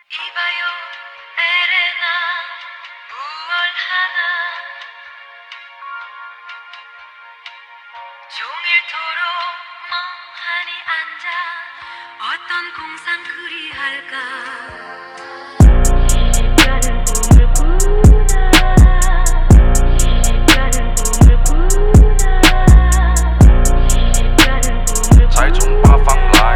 이봐요 에레나 무얼 하나 종일토록 멍하니 앉아 어떤 공상 그리할까 才从八方来，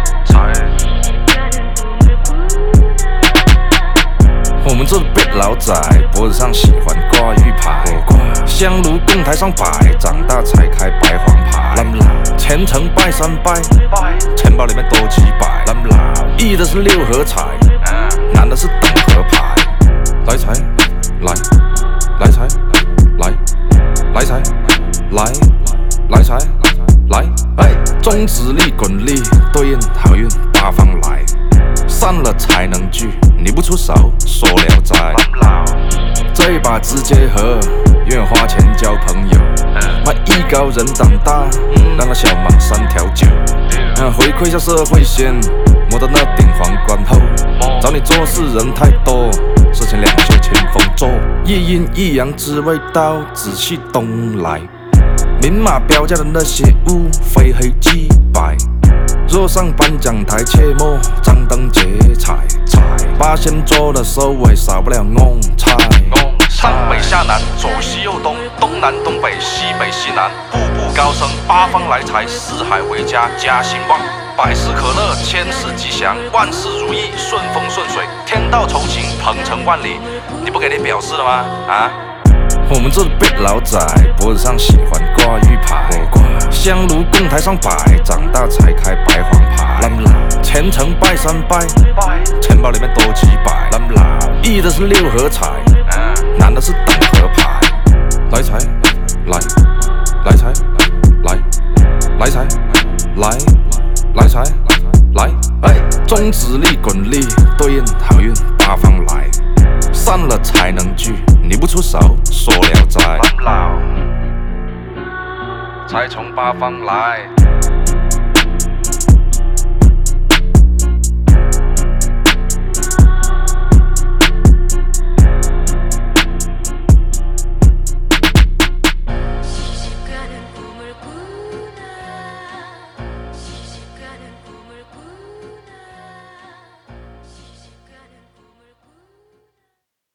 我们这辈老仔脖子上喜欢挂玉牌，香炉供台上摆，长大才开白黄牌。虔诚拜三拜，钱包里面多几百。易的是六合彩，难的是等合牌。来财，来，来财，来，来财，来，来财，来，哎，中指力滚力对应好运八方来，散了才能聚，你不出手说聊斋。这一把直接和，愿花钱交朋友。卖艺高人胆大，让那小忙3条酒。回馈下社会先，摸到那顶皇冠后，找你做事人太多，事情两袖清风做。一阴一阳之谓道，紫气东来。明码标价的那些物，非黑即白。若上颁奖台，切莫张灯结彩。八仙桌的收尾，少不了弄菜。上北下南，左西右东，东南东北，西北西南，步步高升，八方来财，四海为家，家兴旺，百事可乐，千事吉祥，万事如意，顺风顺水，天道酬勤，鹏程万里。你不给点表示了吗？啊？我们这辈老仔脖子上喜欢挂玉牌，香炉供台上摆，长大才开白黄牌。虔诚拜三拜，钱包里面多几百。易的是六合彩，难的是等合牌。来财，来，来财，来，来财，来，来财，来，哎，中指力滚力对应好运八方来，散了才能聚，你不出手说聊斋。才从八方来。